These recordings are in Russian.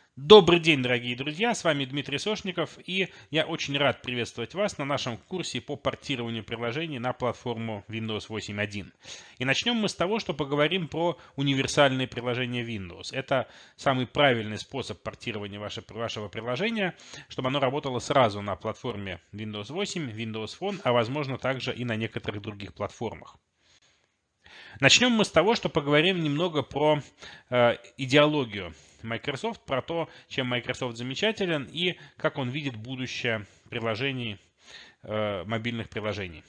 Добрый день, дорогие друзья, с вами Дмитрий Сошников, и я очень рад приветствовать вас на нашем курсе по портированию приложений на платформу Windows 8.1. И начнем мы с того, что поговорим про универсальные приложения Windows. Это самый правильный способ портирования вашего приложения, чтобы оно работало сразу на платформе Windows 8, Windows Phone, а возможно также и на некоторых других платформах. Начнем мы с того, что поговорим немного про идеологию Microsoft, про то, чем Microsoft замечателен и как он видит будущее приложений, мобильных приложений.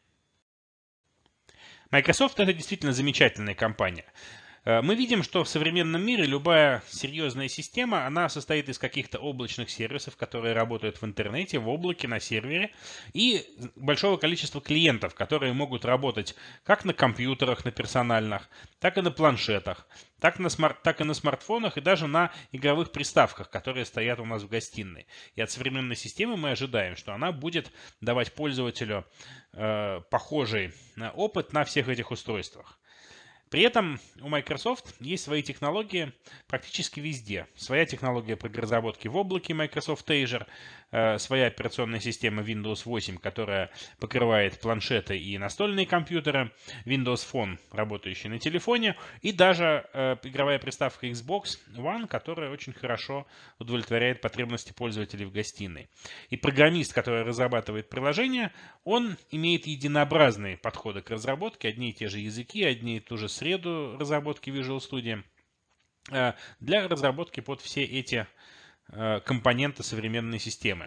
Microsoft это действительно замечательная компания. Мы видим, что в современном мире любая серьезная система, она состоит из каких-то облачных сервисов, которые работают в интернете, в облаке, на сервере, и большого количества клиентов, которые могут работать как на компьютерах, на персональных, так и на планшетах, так и на смартфонах, и даже на игровых приставках, которые стоят у нас в гостиной. И от современной системы мы ожидаем, что она будет давать пользователю похожий опыт на всех этих устройствах. При этом у Microsoft есть свои технологии практически везде. Своя технология по разработке в облаке Microsoft Azure, своя операционная система Windows 8, которая покрывает планшеты и настольные компьютеры, Windows Phone, работающий на телефоне, и даже игровая приставка Xbox One, которая очень хорошо удовлетворяет потребности пользователей в гостиной. И программист, который разрабатывает приложение, он имеет единообразные подходы к разработке, одни и те же языки, одни и ту же среду разработки Visual Studio для разработки под все эти компоненты современной системы.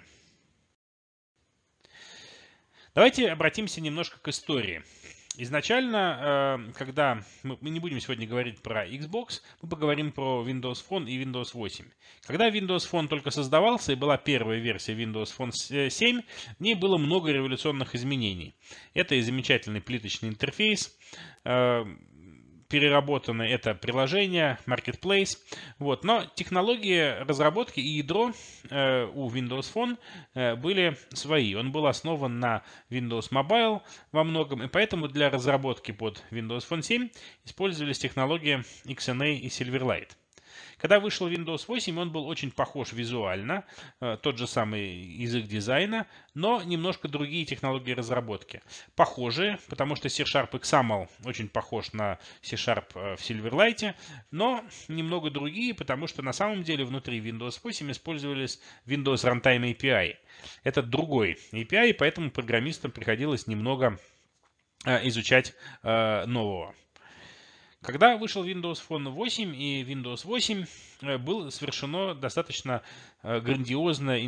Давайте обратимся немножко к истории. Изначально, когда мы не будем сегодня говорить про Xbox, мы поговорим про Windows Phone и Windows 8. Когда Windows Phone только создавался и была первая версия Windows Phone 7, в ней было много революционных изменений. Это и замечательный плиточный интерфейс, переработаны это приложение, Marketplace. Вот. Но технологии разработки и ядро у Windows Phone были свои. Он был основан на Windows Mobile во многом, и поэтому для разработки под Windows Phone 7 использовались технологии XNA и Silverlight. Когда вышел Windows 8, он был очень похож визуально, тот же самый язык дизайна, но немножко другие технологии разработки. Похожие, потому что C-Sharp XAML очень похож на C-Sharp в Silverlight, но немного другие, потому что на самом деле внутри Windows 8 использовались Windows Runtime API. Это другой API, поэтому программистам приходилось немного изучать нового. Когда вышел Windows Phone 8 и Windows 8, было совершено достаточно грандиозное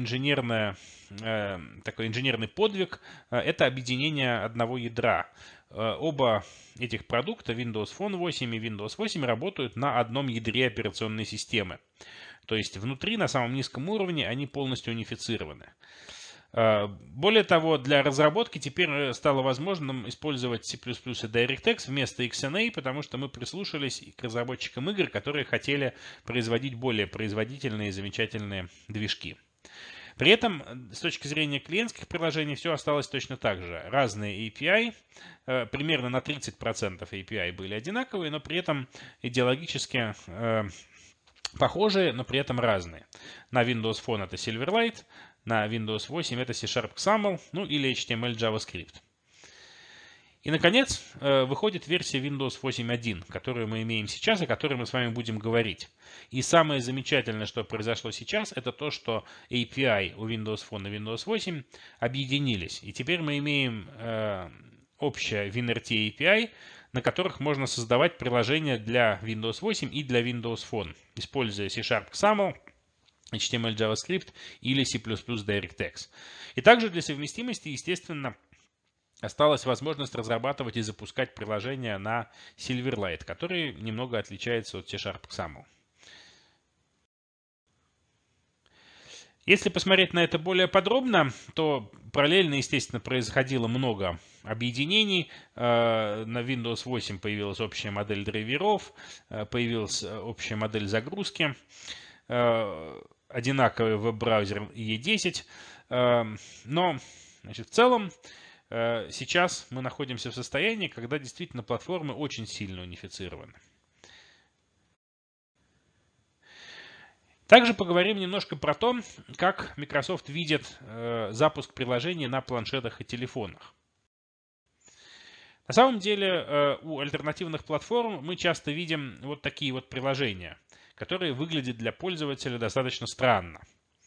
такой инженерный подвиг. Это объединение одного ядра. Оба этих продукта, Windows Phone 8 и Windows 8, работают на одном ядре операционной системы. То есть внутри, на самом низком уровне, они полностью унифицированы. Более того, для разработки теперь стало возможным использовать C++ и DirectX вместо XNA, потому что мы прислушались к разработчикам игр, которые хотели производить более производительные и замечательные движки. При этом, с точки зрения клиентских приложений, все осталось точно так же. Разные API, примерно на 30% API были одинаковые, но при этом идеологически похожие, но при этом разные. На Windows Phone это Silverlight, на Windows 8 это C-Sharp XAML, ну или HTML JavaScript. И, наконец, выходит версия Windows 8.1, которую мы имеем сейчас, о которой мы с вами будем говорить. И самое замечательное, что произошло сейчас, это то, что API у Windows Phone и Windows 8 объединились. И теперь мы имеем общее WinRT API, на которых можно создавать приложения для Windows 8 и для Windows Phone, используя C-Sharp XAML, HTML JavaScript или C++ DirectX. И также для совместимости, естественно, осталась возможность разрабатывать и запускать приложения на Silverlight, который немного отличается от C-Sharp XAML. Если посмотреть на это более подробно, то параллельно, естественно, происходило много объединений. На Windows 8 появилась общая модель драйверов, появилась общая модель загрузки, одинаковый веб-браузер E10. Но, значит, в целом, сейчас мы находимся в состоянии, когда действительно платформы очень сильно унифицированы. Также поговорим немножко про то, как Microsoft видит запуск приложений на планшетах и телефонах. На самом деле у альтернативных платформ мы часто видим вот такие вот приложения, которые выглядят для пользователя достаточно странно.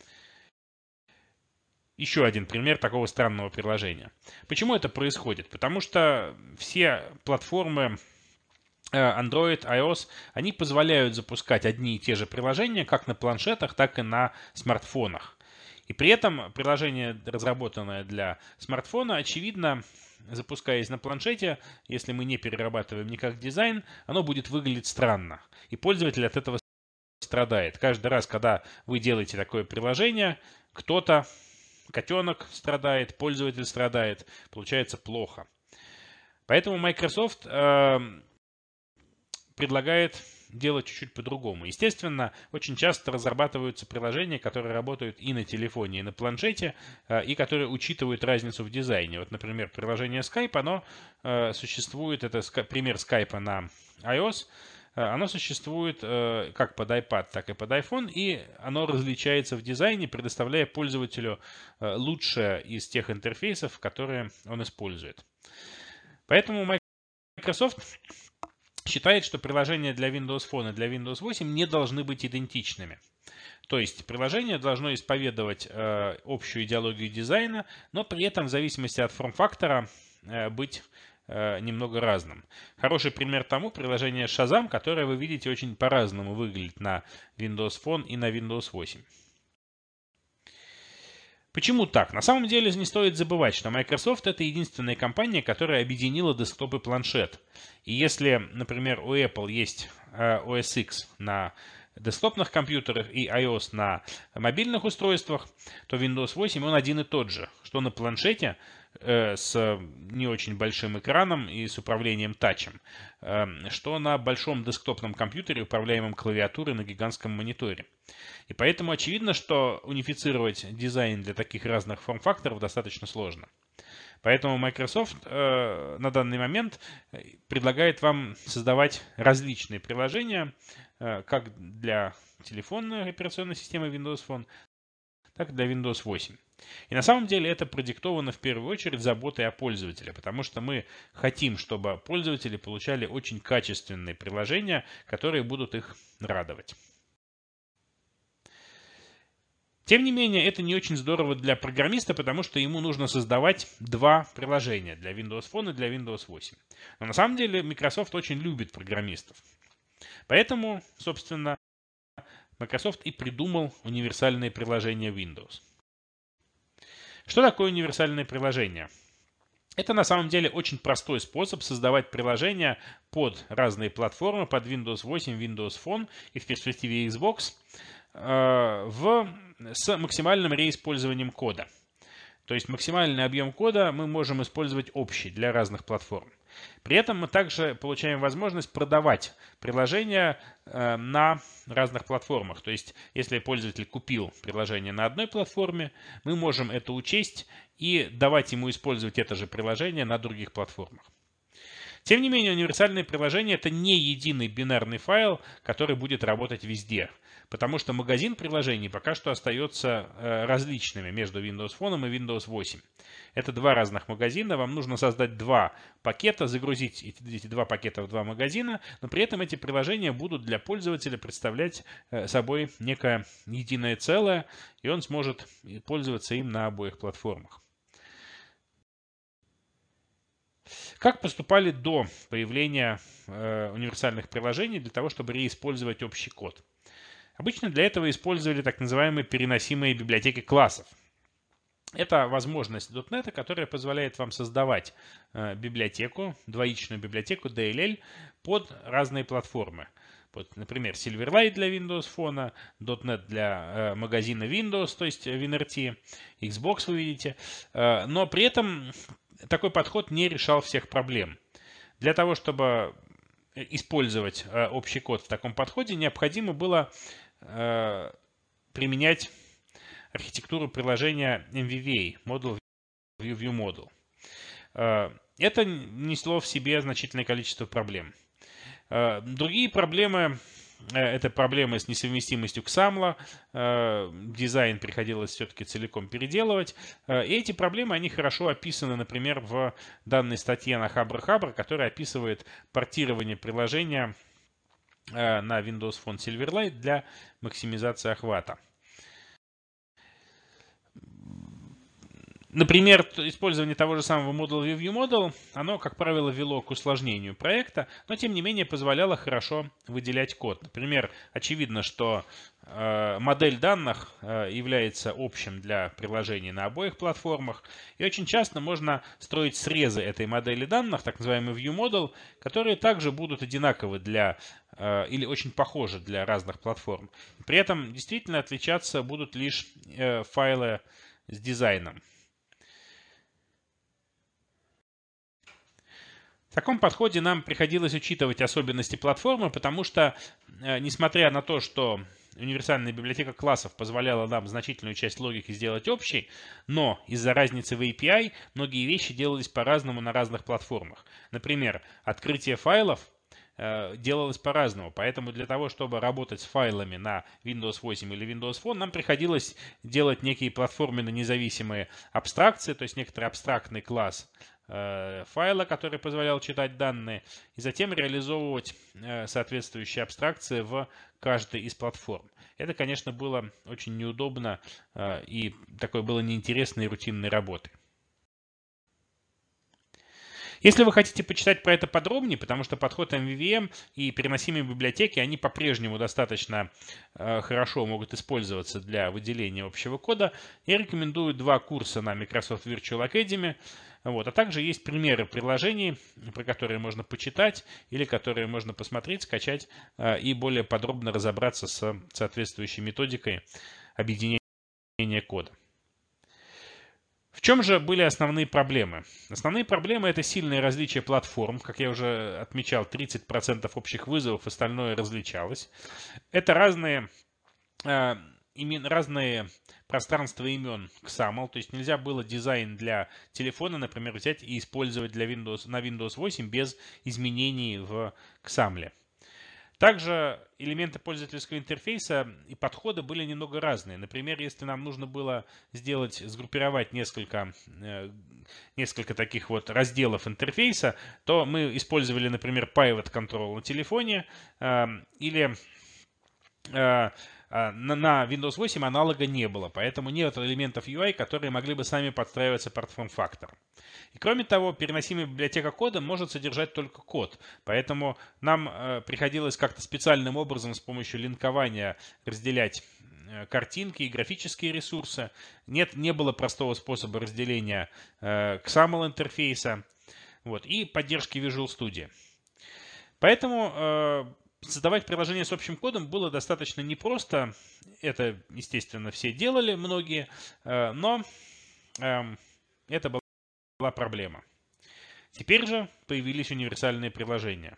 Еще один пример такого странного приложения. Почему это происходит? Потому что все платформы Android, iOS, они позволяют запускать одни и те же приложения как на планшетах, так и на смартфонах. И при этом приложение, разработанное для смартфона, очевидно, запускаясь на планшете, если мы не перерабатываем никак дизайн, оно будет выглядеть странно. И пользователь от этого страдает. Каждый раз, когда вы делаете такое приложение, кто-то, котенок страдает, пользователь страдает, получается плохо. Поэтому Microsoft предлагает делать чуть-чуть по-другому. Естественно, очень часто разрабатываются приложения, которые работают и на телефоне, и на планшете, и которые учитывают разницу в дизайне. Вот, например, приложение Skype, оно существует, это пример Skype на iOS, оно существует как под iPad, так и под iPhone, и оно различается в дизайне, предоставляя пользователю лучшее из тех интерфейсов, которые он использует. Поэтому Microsoft считает, что приложения для Windows Phone и для Windows 8 не должны быть идентичными. То есть приложение должно исповедовать общую идеологию дизайна, но при этом в зависимости от форм-фактора быть немного разным. Хороший пример тому приложение Shazam, которое вы видите очень по-разному выглядит на Windows Phone и на Windows 8. Почему так? На самом деле не стоит забывать, что Microsoft это единственная компания, которая объединила десктоп и планшет. И если, например, у Apple есть OS X на десктопных компьютерах и iOS на мобильных устройствах, то Windows 8 он один и тот же, что на планшете с не очень большим экраном и с управлением тачем, что на большом десктопном компьютере, управляемом клавиатурой на гигантском мониторе. И поэтому очевидно, что унифицировать дизайн для таких разных форм-факторов достаточно сложно. Поэтому Microsoft на данный момент предлагает вам создавать различные приложения, как для телефонной операционной системы Windows Phone, так и для Windows 8. И на самом деле это продиктовано в первую очередь заботой о пользователе, потому что мы хотим, чтобы пользователи получали очень качественные приложения, которые будут их радовать. Тем не менее, это не очень здорово для программиста, потому что ему нужно создавать два приложения для Windows Phone и для Windows 8. Но на самом деле Microsoft очень любит программистов. Поэтому, собственно, Microsoft и придумал универсальные приложения Windows. Что такое универсальное приложение? Это на самом деле очень простой способ создавать приложения под разные платформы, под Windows 8, Windows Phone и в перспективе Xbox с максимальным реиспользованием кода. То есть максимальный объем кода мы можем использовать общий для разных платформ. При этом мы также получаем возможность продавать приложения на разных платформах. То есть если пользователь купил приложение на одной платформе, мы можем это учесть и давать ему использовать это же приложение на других платформах. Тем не менее, универсальное приложение – это не единый бинарный файл, который будет работать везде. Потому что магазин приложений пока что остается различными между Windows Phone и Windows 8. Это два разных магазина. Вам нужно создать два пакета, загрузить эти два пакета в два магазина, но при этом эти приложения будут для пользователя представлять собой некое единое целое, и он сможет пользоваться им на обоих платформах. Как поступали до появления универсальных приложений для того, чтобы реиспользовать общий код? Обычно для этого использовали так называемые переносимые библиотеки классов. Это возможность .NET, которая позволяет вам создавать библиотеку, двоичную библиотеку DLL под разные платформы. Вот, например, Silverlight для Windows Phone, .NET для магазина Windows, то есть WinRT, Xbox вы видите. Но при этом такой подход не решал всех проблем. Для того, чтобы использовать общий код в таком подходе, необходимо было применять архитектуру приложения MVVA, Model View Model. Это несло в себе значительное количество проблем. Другие проблемы это проблемы с несовместимостью XAML, дизайн приходилось все-таки целиком переделывать. И эти проблемы, они хорошо описаны, например, в данной статье на Хабр, которая описывает портирование приложения на Windows Phone Silverlight для максимизации охвата. Например, использование того же самого Model View Model, оно, как правило, вело к усложнению проекта, но, тем не менее, позволяло хорошо выделять код. Например, очевидно, что модель данных является общим для приложений на обоих платформах, и очень часто можно строить срезы этой модели данных, так называемый View Model, которые также будут одинаковы для или очень похожи для разных платформ. При этом действительно отличаться будут лишь файлы с дизайном. В таком подходе нам приходилось учитывать особенности платформы, потому что, несмотря на то, что универсальная библиотека классов позволяла нам значительную часть логики сделать общей, но из-за разницы в API многие вещи делались по-разному на разных платформах. Например, открытие файлов делалось по-разному, поэтому для того, чтобы работать с файлами на Windows 8 или Windows Phone, нам приходилось делать некие платформенно независимые абстракции, то есть некоторый абстрактный класс файла, который позволял читать данные, и затем реализовывать соответствующие абстракции в каждой из платформ. Это, конечно, было очень неудобно и такое было неинтересной рутинной работой. Если вы хотите почитать про это подробнее, потому что подход MVVM и переносимые библиотеки, они по-прежнему достаточно хорошо могут использоваться для выделения общего кода, я рекомендую 2 курса на Microsoft Virtual Academy. А также есть примеры приложений, про которые можно почитать или которые можно посмотреть, скачать и более подробно разобраться с соответствующей методикой объединения кода. В чем же были основные проблемы? Основные проблемы — это сильное различие платформ. Как я уже отмечал, 30% общих вызовов, остальное различалось. Это разные пространства имен XAML, то есть нельзя было дизайн для телефона, например, взять и использовать на Windows 8 без изменений в XAML. Также элементы пользовательского интерфейса и подхода были немного разные. Например, если нам нужно было сгруппировать несколько таких вот разделов интерфейса, то мы использовали, например, Pivot Control на телефоне или на Windows 8 аналога не было, поэтому нет элементов UI, которые могли бы сами подстраиваться под форм-фактор. И кроме того, переносимая библиотека кода может содержать только код, поэтому нам приходилось как-то специальным образом с помощью линкования разделять картинки и графические ресурсы. Не было простого способа разделения XAML интерфейса и поддержки Visual Studio. Поэтому создавать приложение с общим кодом было достаточно непросто. Это, естественно, все делали, многие, но это была проблема. Теперь же появились универсальные приложения.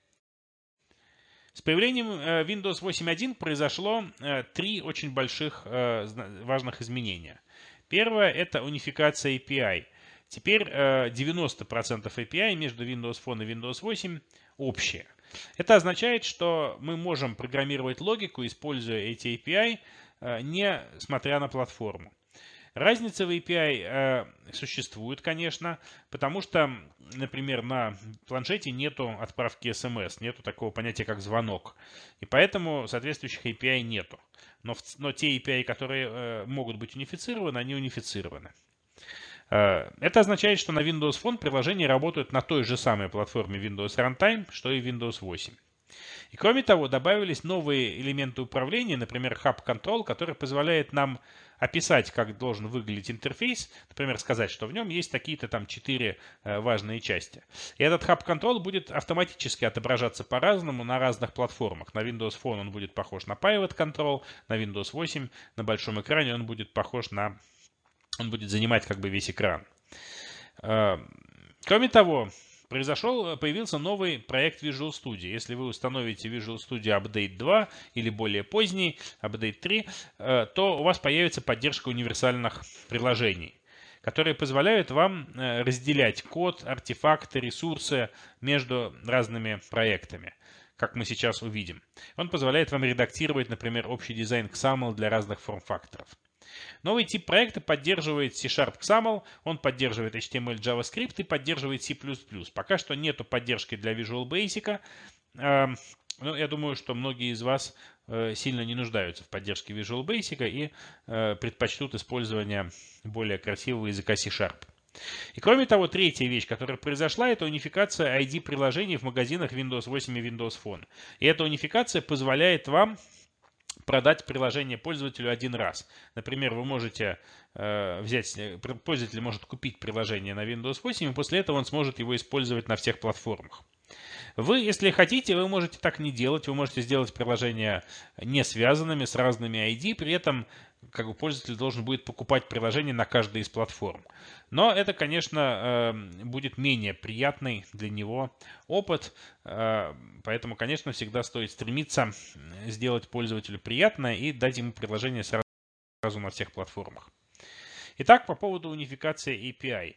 С появлением Windows 8.1 произошло 3 очень больших важных изменения. Первое — это унификация API. Теперь 90% API между Windows Phone и Windows 8 общие. Это означает, что мы можем программировать логику, используя эти API, несмотря на платформу. Разница в API существует, конечно, потому что, например, на планшете нету отправки SMS, нету такого понятия, как звонок. И поэтому соответствующих API нету. Но те API, которые могут быть унифицированы, они унифицированы. Это означает, что на Windows Phone приложения работают на той же самой платформе Windows Runtime, что и Windows 8. И кроме того, добавились новые элементы управления, например, Hub Control, который позволяет нам описать, как должен выглядеть интерфейс, например, сказать, что в нем есть такие-то там 4 важные части. И этот Hub Control будет автоматически отображаться по-разному на разных платформах. На Windows Phone он будет похож на Pivot Control, на Windows 8 на большом экране он будет похож на... Он будет занимать как бы весь экран. Кроме того, появился новый проект Visual Studio. Если вы установите Visual Studio Update 2 или более поздний, Update 3, то у вас появится поддержка универсальных приложений, которые позволяют вам разделять код, артефакты, ресурсы между разными проектами. как мы сейчас увидим. Он позволяет вам редактировать, например, общий дизайн XAML для разных форм-факторов. Новый тип проекта поддерживает C# XAML, он поддерживает HTML, JavaScript и поддерживает C++. Пока что нету поддержки для Visual Basic. Но я думаю, что многие из вас сильно не нуждаются в поддержке Visual Basic и предпочтут использование более красивого языка C#. И кроме того, третья вещь, которая произошла, это унификация ID приложений в магазинах Windows 8 и Windows Phone. И эта унификация позволяет вам продать приложение пользователю один раз. Например, вы можете пользователь может купить приложение на Windows 8, и после этого он сможет его использовать на всех платформах. Вы, если хотите, вы можете так не делать. Вы можете сделать приложения не связанными с разными ID, при этом пользователь должен будет покупать приложение на каждой из платформ. Но это, конечно, будет менее приятный для него опыт. Поэтому, конечно, всегда стоит стремиться сделать пользователю приятное и дать ему приложение сразу на всех платформах. Итак, по поводу унификации API.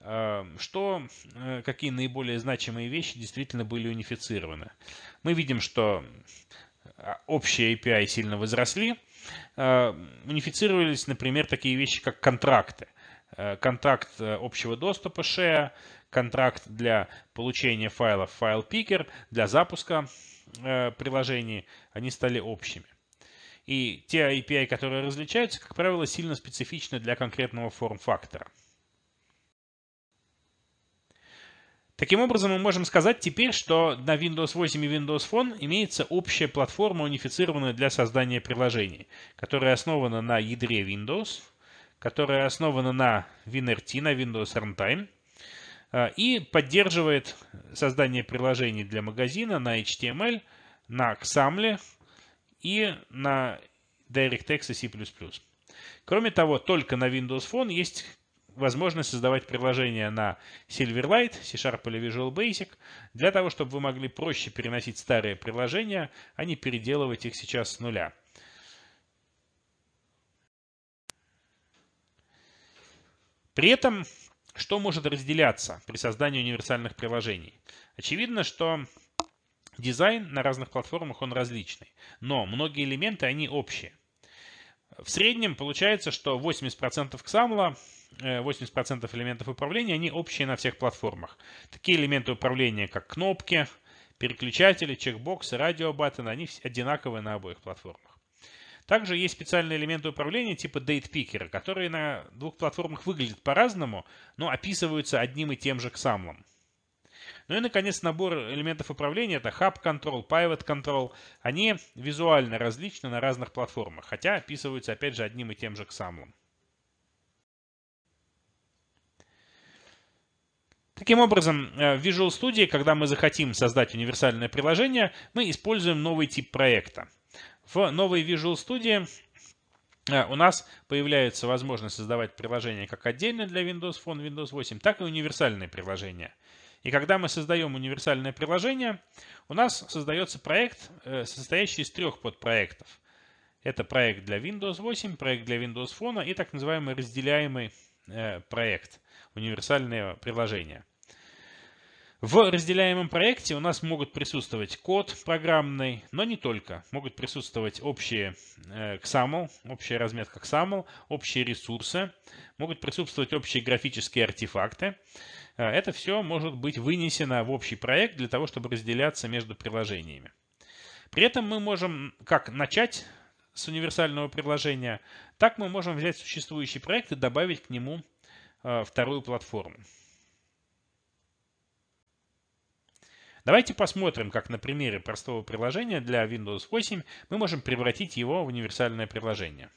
Какие наиболее значимые вещи действительно были унифицированы? Мы видим, что общие API сильно возросли. Унифицировались, например, такие вещи, как контракты. Контракт общего доступа Share, контракт для получения файлов FilePicker, для запуска приложений, они стали общими. И те API, которые различаются, как правило, сильно специфичны для конкретного форм-фактора. Таким образом, мы можем сказать теперь, что на Windows 8 и Windows Phone имеется общая платформа, унифицированная для создания приложений, которая основана на ядре Windows, которая основана на WinRT, на Windows Runtime, и поддерживает создание приложений для магазина на HTML, на XAML и на DirectX и C++. Кроме того, только на Windows Phone есть возможность создавать приложения на Silverlight, C# или Visual Basic, для того, чтобы вы могли проще переносить старые приложения, а не переделывать их сейчас с нуля. При этом, что может разделяться при создании универсальных приложений? Очевидно, что дизайн на разных платформах он различный, но многие элементы они общие. В среднем получается, что 80% XAML, 80% элементов управления, они общие на всех платформах. Такие элементы управления, как кнопки, переключатели, чекбоксы, радиобаттоны, они одинаковые на обоих платформах. Также есть специальные элементы управления типа DatePicker, которые на двух платформах выглядят по-разному, но описываются одним и тем же XAML. Ну и, наконец, набор элементов управления — это Hub Control, Pivot Control. Они визуально различны на разных платформах, хотя описываются, опять же, одним и тем же XAML. Таким образом, в Visual Studio, когда мы захотим создать универсальное приложение, мы используем новый тип проекта. В новой Visual Studio у нас появляется возможность создавать приложения как отдельно для Windows Phone, Windows 8, так и универсальные приложения. И когда мы создаем универсальное приложение, у нас создается проект, состоящий из 3 подпроектов. Это проект для Windows 8, проект для Windows Phone и так называемый разделяемый проект, универсальное приложение. В разделяемом проекте у нас могут присутствовать код программный, но не только. Могут присутствовать общие XAML, общая разметка XAML, общие ресурсы, могут присутствовать общие графические артефакты. Это все может быть вынесено в общий проект для того, чтобы разделяться между приложениями. При этом мы можем как начать с универсального приложения, так мы можем взять существующий проект и добавить к нему вторую платформу. Давайте посмотрим, как на примере простого приложения для Windows 8 мы можем превратить его в универсальное приложение.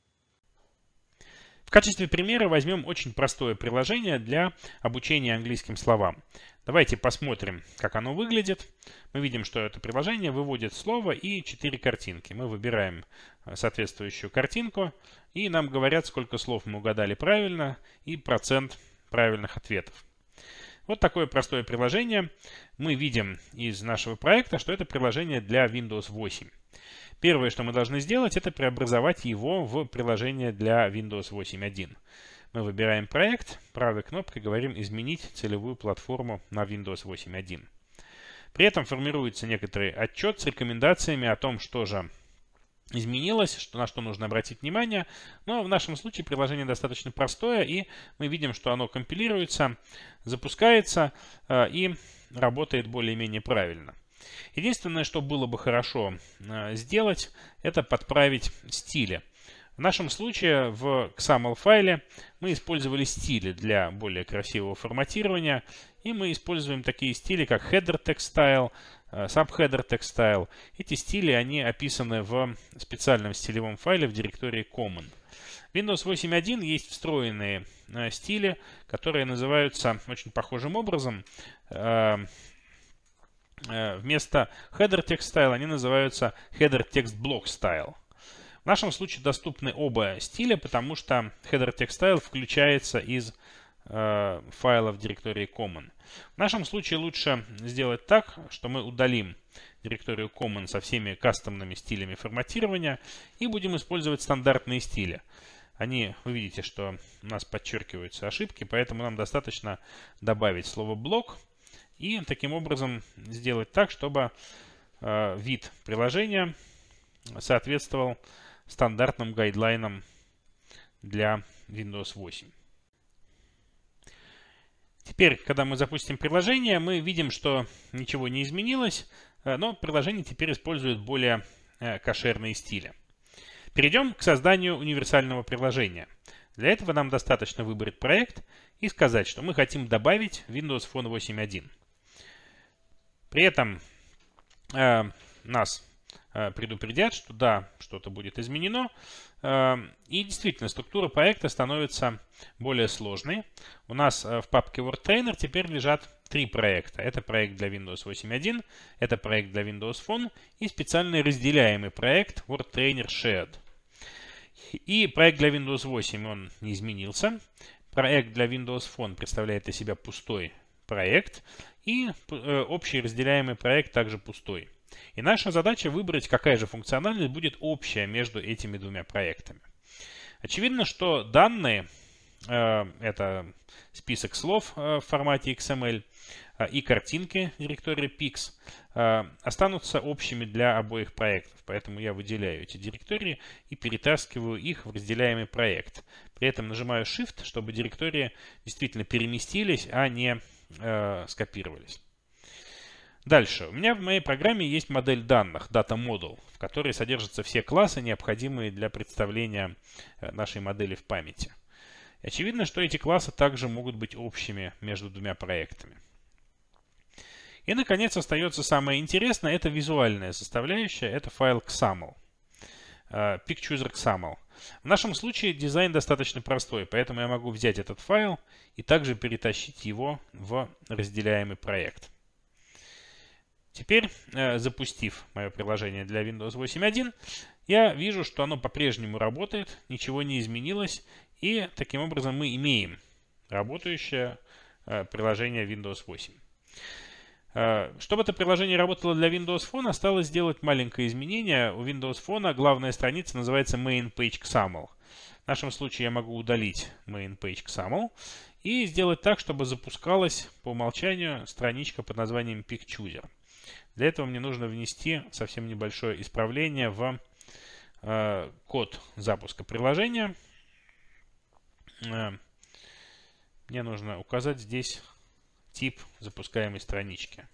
В качестве примера возьмем очень простое приложение для обучения английским словам. Давайте посмотрим, как оно выглядит. Мы видим, что это приложение выводит слово и 4 картинки. Мы выбираем соответствующую картинку, и нам говорят, сколько слов мы угадали правильно и процент правильных ответов. Вот такое простое приложение. Мы видим из нашего проекта, что это приложение для Windows 8. Первое, что мы должны сделать, это преобразовать его в приложение для Windows 8.1. Мы выбираем проект, правой кнопкой говорим «Изменить целевую платформу на Windows 8.1». При этом формируется некоторый отчет с рекомендациями о том, что же изменилось, на что нужно обратить внимание. Но в нашем случае приложение достаточно простое, и мы видим, что оно компилируется, запускается и работает более-менее правильно. Единственное, что было бы хорошо сделать, это подправить стили. В нашем случае в XAML файле мы использовали стили для более красивого форматирования, и мы используем такие стили, как header text style, subheader text style. Эти стили, они описаны в специальном стилевом файле в директории common. В Windows 8.1 есть встроенные стили, которые называются очень похожим образом. Вместо header text style они называются header text block style. В нашем случае доступны оба стиля, потому что header text style включается из файла в директории common. В нашем случае лучше сделать так, что мы удалим директорию common со всеми кастомными стилями форматирования и будем использовать стандартные стили. Вы видите, что у нас подчеркиваются ошибки, поэтому нам достаточно добавить слово блок и таким образом сделать так, чтобы вид приложения соответствовал стандартным гайдлайнам для Windows 8. Теперь, когда мы запустим приложение, мы видим, что ничего не изменилось, но приложение теперь использует более кошерные стили. Перейдем к созданию универсального приложения. Для этого нам достаточно выбрать проект и сказать, что мы хотим добавить Windows Phone 8.1. При этом нас предупредят, что да, что-то будет изменено. И действительно, структура проекта становится более сложной. У нас в папке WordTrainer теперь лежат 3 проекта. Это проект для Windows 8.1, это проект для Windows Phone и специальный разделяемый проект WordTrainer Shared. И проект для Windows 8 он не изменился. Проект для Windows Phone представляет из себя пустой проект. И общий разделяемый проект также пустой. И наша задача выбрать, какая же функциональность будет общая между этими двумя проектами. Очевидно, что данные, это список слов в формате XML и картинки директории Pix, останутся общими для обоих проектов. Поэтому я выделяю эти директории и перетаскиваю их в разделяемый проект. При этом нажимаю Shift, чтобы директории действительно переместились, а не скопировались. Дальше. У меня в моей программе есть модель данных, Data Model, в которой содержатся все классы, необходимые для представления нашей модели в памяти. И очевидно, что эти классы также могут быть общими между двумя проектами. И, наконец, остается самое интересное, это визуальная составляющая, это файл XAML. Picchooser XAML. В нашем случае дизайн достаточно простой, поэтому я могу взять этот файл и также перетащить его в разделяемый проект. Теперь, запустив мое приложение для Windows 8.1, я вижу, что оно по-прежнему работает, ничего не изменилось, и таким образом мы имеем работающее приложение Windows 8. Чтобы это приложение работало для Windows Phone, осталось сделать маленькое изменение. У Windows Phone главная страница называется Main Page XAML. В нашем случае я могу удалить Main Page XAML и сделать так, чтобы запускалась по умолчанию страничка под названием Picchooser. Для этого мне нужно внести совсем небольшое исправление в код запуска приложения. Мне нужно указать здесь тип запускаемой странички.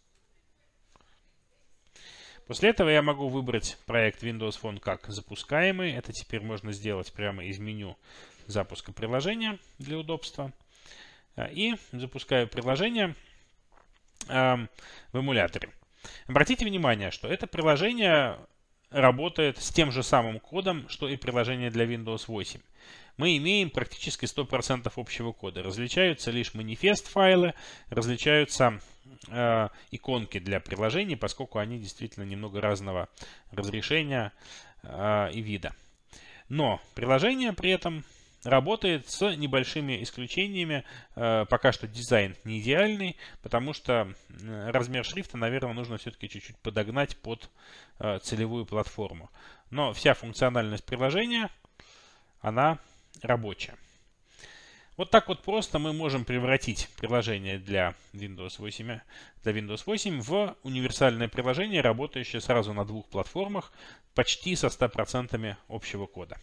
После этого я могу выбрать проект Windows Phone как запускаемый. Это теперь можно сделать прямо из меню запуска приложения для удобства. И запускаю приложение в эмуляторе. Обратите внимание, что это приложение работает с тем же самым кодом, что и приложение для Windows 8. Мы имеем практически 100% общего кода. Различаются лишь манифест-файлы, различаются иконки для приложений, поскольку они действительно немного разного разрешения и вида. Но приложение при этом работает с небольшими исключениями. Пока что дизайн не идеальный, потому что размер шрифта, наверное, нужно все-таки чуть-чуть подогнать под целевую платформу. Но вся функциональность приложения, она рабочая. Вот так вот просто мы можем превратить приложение для Windows 8 в универсальное приложение, работающее сразу на двух платформах, почти со 100% общего кода.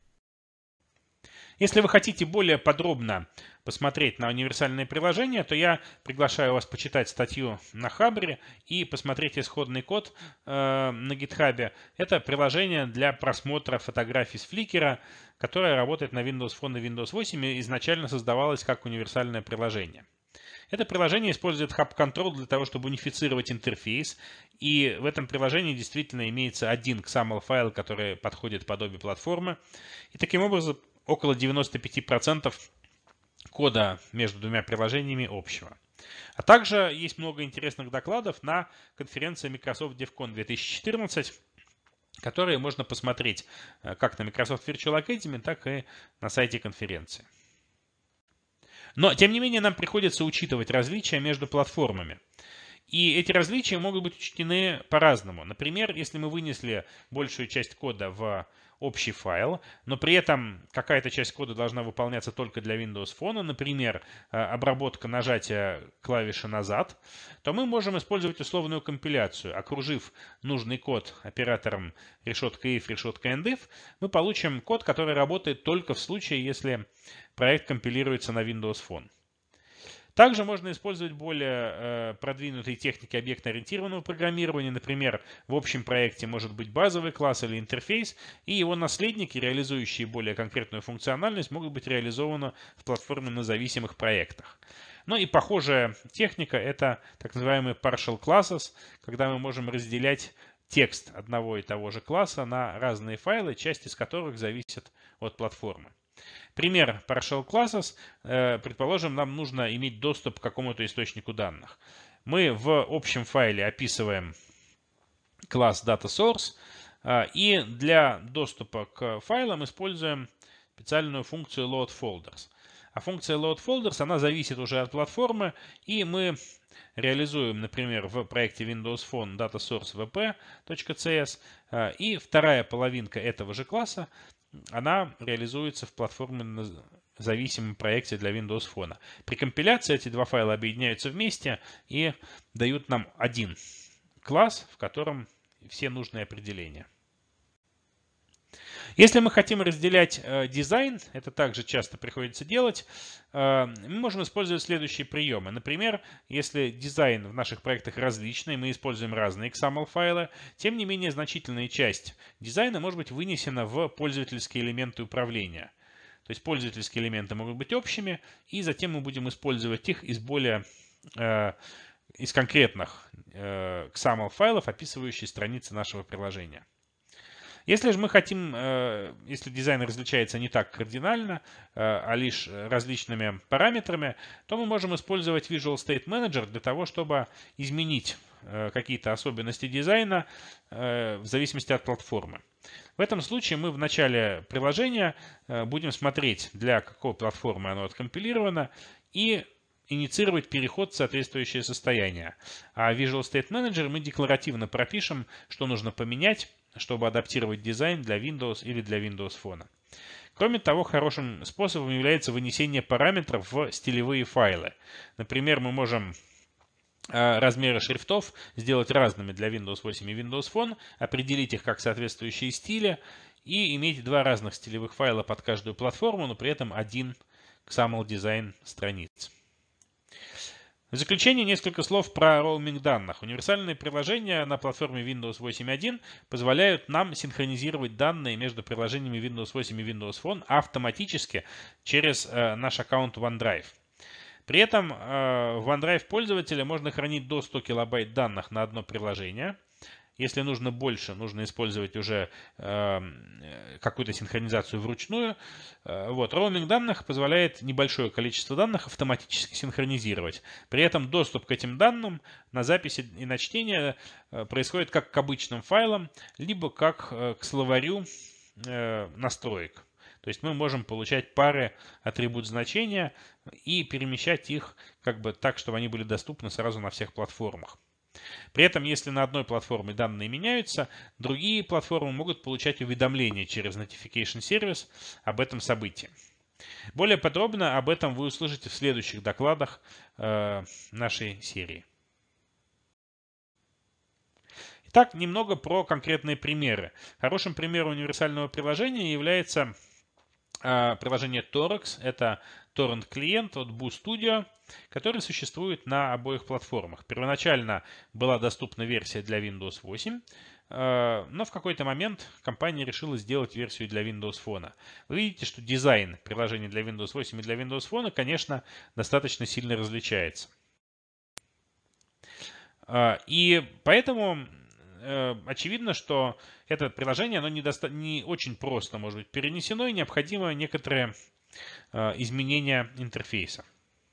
Если вы хотите более подробно посмотреть на универсальные приложения, то я приглашаю вас почитать статью на Хабре и посмотреть исходный код на GitHub. Это приложение для просмотра фотографий с Flickr, которое работает на Windows Phone и Windows 8 и изначально создавалось как универсальное приложение. Это приложение использует Hub Control для того, чтобы унифицировать интерфейс. И в этом приложении действительно имеется один XAML файл, который подходит под обе платформы. И таким образом около 95% кода между двумя приложениями общего. А также есть много интересных докладов на конференции Microsoft DevCon 2014, которые можно посмотреть как на Microsoft Virtual Academy, так и на сайте конференции. Но, тем не менее, нам приходится учитывать различия между платформами. И эти различия могут быть учтены по-разному. Например, если мы вынесли большую часть кода в общий файл, но при этом какая-то часть кода должна выполняться только для Windows Phone, например, обработка нажатия клавиши назад, то мы можем использовать условную компиляцию. Окружив нужный код оператором решетка if, решетка endif, мы получим код, который работает только в случае, если проект компилируется на Windows Phone. Также можно использовать более продвинутые техники объектно-ориентированного программирования. Например, в общем проекте может быть базовый класс или интерфейс, и его наследники, реализующие более конкретную функциональность, могут быть реализованы в платформенно-зависимых проектах. Ну и похожая техника — это так называемые partial classes, когда мы можем разделять текст одного и того же класса на разные файлы, часть из которых зависит от платформы. Пример partial classes. Предположим, нам нужно иметь доступ к какому-то источнику данных. Мы в общем файле описываем класс DataSource, и для доступа к файлам используем специальную функцию loadFolders. А функция loadFolders, она зависит уже от платформы, и мы реализуем, например, в проекте Windows Phone DataSource wp.cs, и вторая половинка этого же класса, она реализуется в платформенно-зависимом проекте для Windows Phone. При компиляции эти два файла объединяются вместе и дают нам один класс, в котором все нужные определения. Если мы хотим разделять дизайн, это также часто приходится делать, мы можем использовать следующие приемы. Например, если дизайн в наших проектах различный, мы используем разные XAML-файлы, тем не менее значительная часть дизайна может быть вынесена в пользовательские элементы управления. То есть пользовательские элементы могут быть общими, и затем мы будем использовать их из конкретных XAML-файлов, описывающих страницы нашего приложения. Если же мы хотим, если дизайн различается не так кардинально, а лишь различными параметрами, то мы можем использовать Visual State Manager для того, чтобы изменить какие-то особенности дизайна в зависимости от платформы. В этом случае мы в начале приложения будем смотреть, для какой платформы оно откомпилировано, и инициировать переход в соответствующее состояние. А в Visual State Manager мы декларативно пропишем, что нужно поменять, чтобы адаптировать дизайн для Windows или для Windows Phone. Кроме того, хорошим способом является вынесение параметров в стилевые файлы. Например, мы можем размеры шрифтов сделать разными для Windows 8 и Windows Phone, определить их как соответствующие стили и иметь два разных стилевых файла под каждую платформу, но при этом один XAML дизайн страниц. В заключение несколько слов про роуминг данных. Универсальные приложения на платформе Windows 8.1 позволяют нам синхронизировать данные между приложениями Windows 8 и Windows Phone автоматически через наш аккаунт OneDrive. При этом в OneDrive пользователя можно хранить до 100 килобайт данных на одно приложение. Если нужно больше, нужно использовать уже какую-то синхронизацию вручную. Роуминг данных позволяет небольшое количество данных автоматически синхронизировать. При этом доступ к этим данным на записи и на чтение происходит как к обычным файлам, либо как к словарю настроек. То есть мы можем получать пары атрибут значения и перемещать их так, чтобы они были доступны сразу на всех платформах. При этом, если на одной платформе данные меняются, другие платформы могут получать уведомления через Notification Service об этом событии. Более подробно об этом вы услышите в следующих докладах нашей серии. Итак, немного про конкретные примеры. Хорошим примером универсального приложения является приложение Torrents. Это торрент-клиент от BooStudio, который существует на обоих платформах. Первоначально была доступна версия для Windows 8, но в какой-то момент компания решила сделать версию для Windows Phone. Вы видите, что дизайн приложений для Windows 8 и для Windows Phone, конечно, достаточно сильно различается. И поэтому очевидно, что это приложение оно не очень просто может быть перенесено, и необходимо некоторые изменения интерфейса.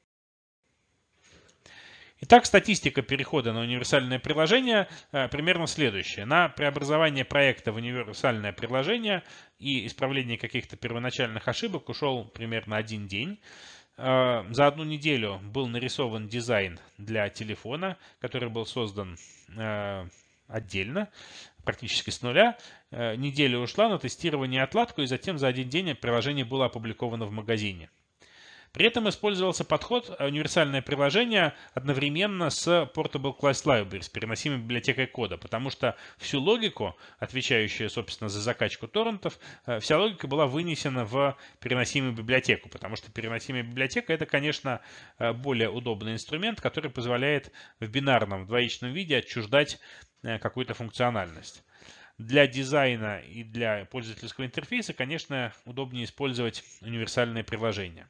Итак, статистика перехода на универсальное приложение примерно следующая. На преобразование проекта в универсальное приложение и исправление каких-то первоначальных ошибок ушел примерно 1 день. За 1 неделю был нарисован дизайн для телефона, который был создан отдельно, практически с нуля. Неделя ушла на тестирование и отладку, и затем за 1 день приложение было опубликовано в магазине. При этом использовался подход универсальное приложение одновременно с Portable Class Library, с переносимой библиотекой кода, потому что всю логику, отвечающую, собственно, за закачку торрентов, вся логика была вынесена в переносимую библиотеку, потому что переносимая библиотека — это, конечно, более удобный инструмент, который позволяет в бинарном, двоичном виде отчуждать какую-то функциональность. Для дизайна и для пользовательского интерфейса, конечно, удобнее использовать универсальное приложение.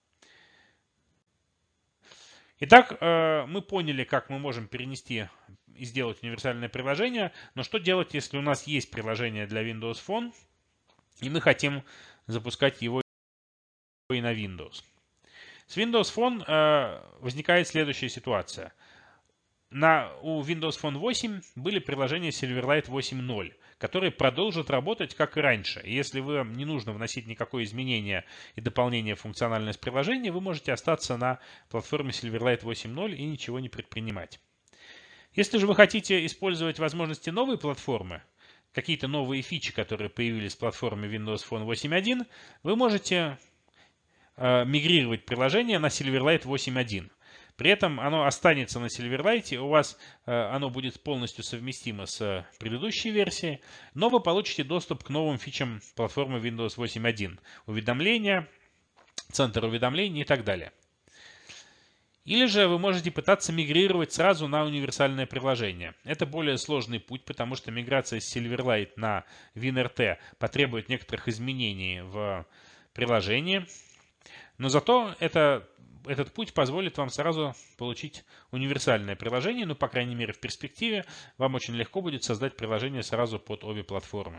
Итак, мы поняли, как мы можем перенести и сделать универсальное приложение, но что делать, если у нас есть приложение для Windows Phone, и мы хотим запускать его и на Windows? С Windows Phone возникает следующая ситуация. У Windows Phone 8 были приложения Silverlight 8.0, которые продолжат работать как и раньше. И если вам не нужно вносить никакое изменение и дополнение в функциональность приложения, вы можете остаться на платформе Silverlight 8.0 и ничего не предпринимать. Если же вы хотите использовать возможности новой платформы, какие-то новые фичи, которые появились в платформе Windows Phone 8.1, вы можете мигрировать приложение на Silverlight 8.1. При этом оно останется на Silverlight, у вас оно будет полностью совместимо с предыдущей версией, но вы получите доступ к новым фичам платформы Windows 8.1. Уведомления, центр уведомлений и так далее. Или же вы можете пытаться мигрировать сразу на универсальное приложение. Это более сложный путь, потому что миграция с Silverlight на WinRT потребует некоторых изменений в приложении. Но зато этот путь позволит вам сразу получить универсальное приложение, ну, по крайней мере, в перспективе вам очень легко будет создать приложение сразу под обе платформы.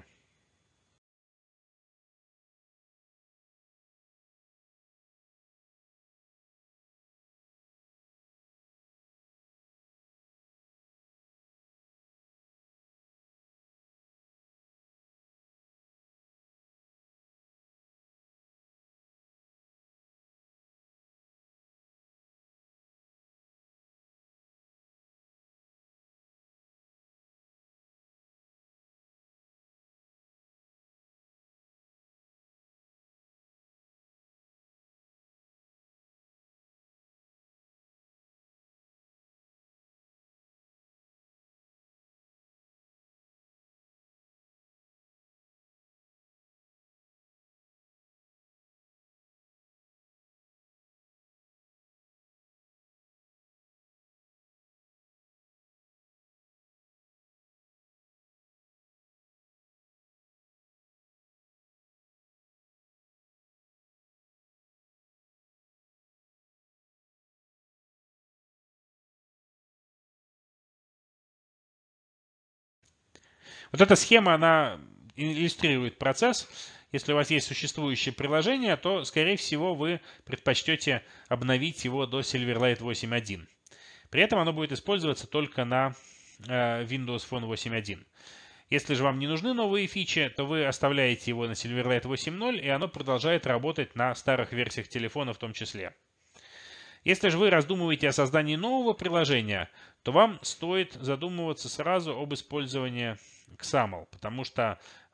Вот эта схема, она иллюстрирует процесс. Если у вас есть существующее приложение, то, скорее всего, вы предпочтете обновить его до Silverlight 8.1. При этом оно будет использоваться только на Windows Phone 8.1. Если же вам не нужны новые фичи, то вы оставляете его на Silverlight 8.0, и оно продолжает работать на старых версиях телефона в том числе. Если же вы раздумываете о создании нового приложения, то вам стоит задумываться сразу об использовании XAML, потому что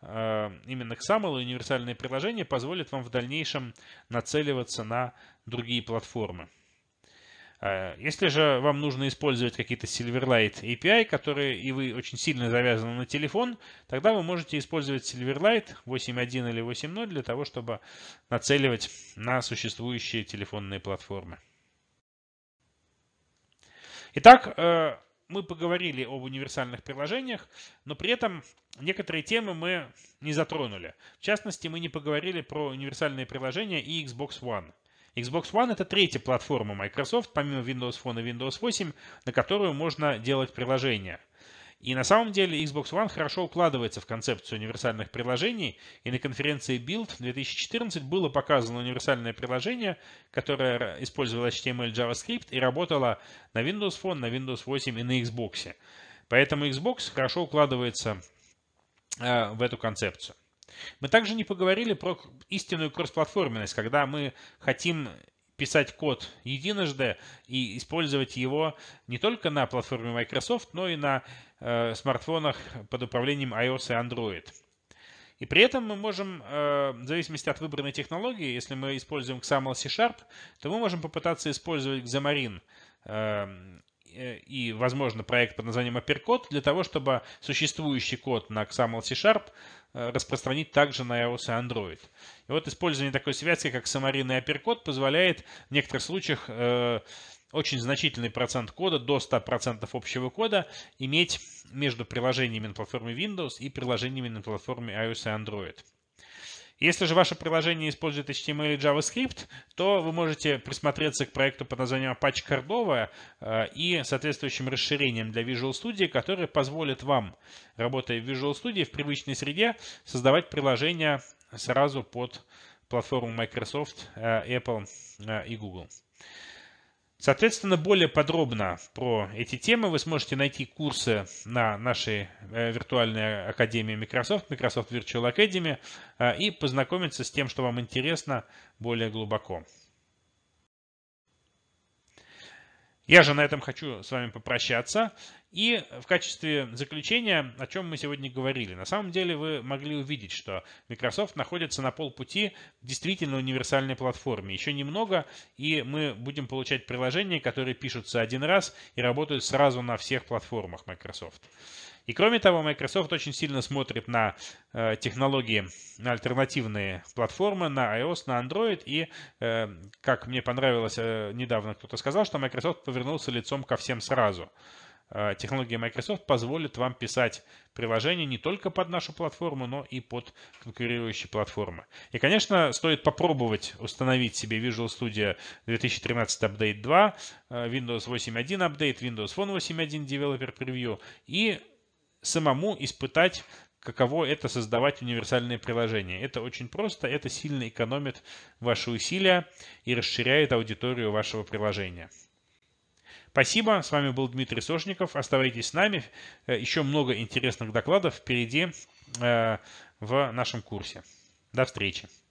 именно XAML и универсальные приложения позволят вам в дальнейшем нацеливаться на другие платформы. Если же вам нужно использовать какие-то Silverlight API, которые и вы очень сильно завязаны на телефон, тогда вы можете использовать Silverlight 8.1 или 8.0 для того, чтобы нацеливать на существующие телефонные платформы. Итак, мы поговорили об универсальных приложениях, но при этом некоторые темы мы не затронули. В частности, мы не поговорили про универсальные приложения и Xbox One. Xbox One — это третья платформа Microsoft, помимо Windows Phone и Windows 8, на которую можно делать приложения. И на самом деле Xbox One хорошо укладывается в концепцию универсальных приложений, и на конференции Build 2014 было показано универсальное приложение, которое использовало HTML, JavaScript и работало на Windows Phone, на Windows 8 и на Xbox. Поэтому Xbox хорошо укладывается в эту концепцию. Мы также не поговорили про истинную кроссплатформенность, когда мы хотим писать код единожды и использовать его не только на платформе Microsoft, но и на смартфонах под управлением iOS и Android. И при этом мы можем, в зависимости от выбранной технологии, если мы используем XAML C#, то мы можем попытаться использовать Xamarin и, возможно, проект под названием Uppercode для того, чтобы существующий код на XAML C# распространить также на iOS и Android. И вот использование такой связки, как Xamarin и Uppercode, позволяет в некоторых случаях очень значительный процент кода, до 100% общего кода, иметь между приложениями на платформе Windows и приложениями на платформе iOS и Android. Если же ваше приложение использует HTML и JavaScript, то вы можете присмотреться к проекту под названием Apache Cordova и соответствующим расширением для Visual Studio, которое позволит вам, работая в Visual Studio в привычной среде, создавать приложения сразу под платформу Microsoft, Apple и Google. Соответственно, более подробно про эти темы вы сможете найти курсы на нашей виртуальной академии Microsoft Virtual Academy, и познакомиться с тем, что вам интересно, более глубоко. Я же на этом хочу с вами попрощаться. И в качестве заключения, о чем мы сегодня говорили. На самом деле вы могли увидеть, что Microsoft находится на полпути к действительно универсальной платформе. Еще немного, и мы будем получать приложения, которые пишутся один раз и работают сразу на всех платформах Microsoft. И кроме того, Microsoft очень сильно смотрит на технологии, на альтернативные платформы, на iOS, на Android. И, как мне понравилось, недавно кто-то сказал, что Microsoft повернулся лицом ко всем сразу. Технология Microsoft позволит вам писать приложения не только под нашу платформу, но и под конкурирующие платформы. И, конечно, стоит попробовать установить себе Visual Studio 2013 Update 2, Windows 8.1 Update, Windows Phone 8.1 Developer Preview и самому испытать, каково это создавать универсальные приложения. Это очень просто, это сильно экономит ваши усилия и расширяет аудиторию вашего приложения. Спасибо, с вами был Дмитрий Сошников. Оставайтесь с нами. Еще много интересных докладов впереди в нашем курсе. До встречи.